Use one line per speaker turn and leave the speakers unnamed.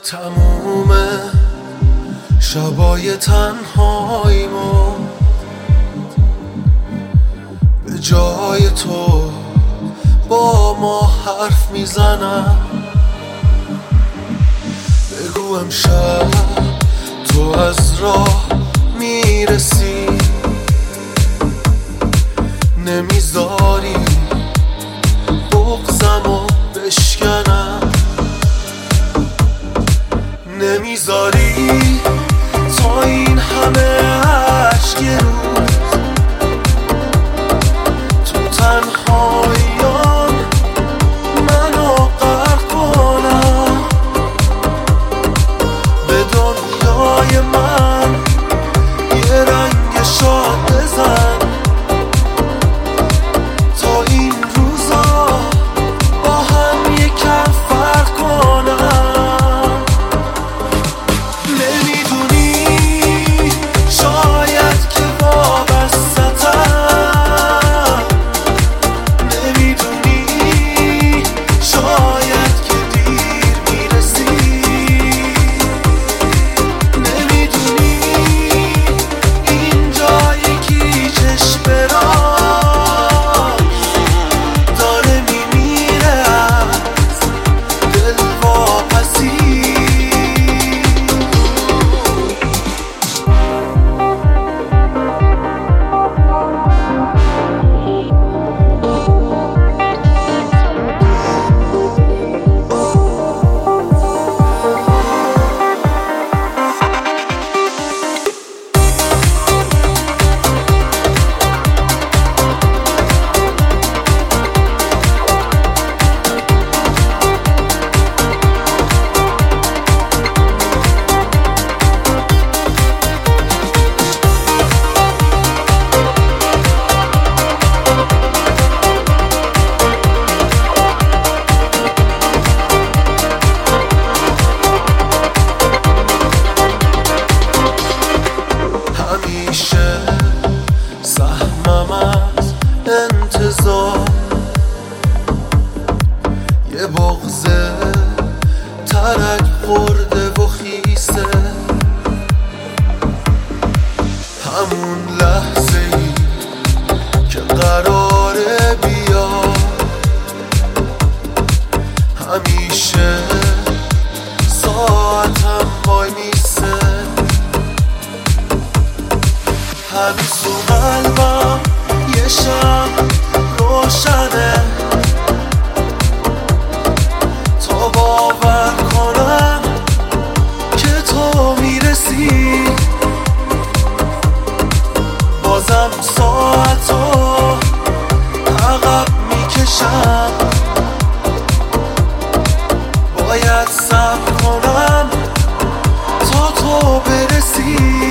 تموم شبای تنهاییمو به جای تو با ما حرف میزنم. بگو امشب تو از راه میرسی، نمیذاری بغضمو بشکنم، نمیذاری تا این همه عشق یه روز تو تنهاییان منو غرق کنم. به دنیای من یه رنگ شاد بزن تا این روزا با هم یکم فرق کنم. نمیدونی شاید که وابسته‌تم، نمیدونی شاید که دیر میرسی، نمیدونی اینجا یکی چشم براش داره میمیره از دلواپسی. همیشه سهمم از انتظار یه بغض ترک خورده و خیسه، همون لحظه ای که قراره بیاد همیشه ساعتم وای میسه. هنوز تو قلبم یه شمع روشنه تا باور کنم که تو میرسی. بازم ساعتو عقب میکشم، باید صبر کنم تا تو برسی.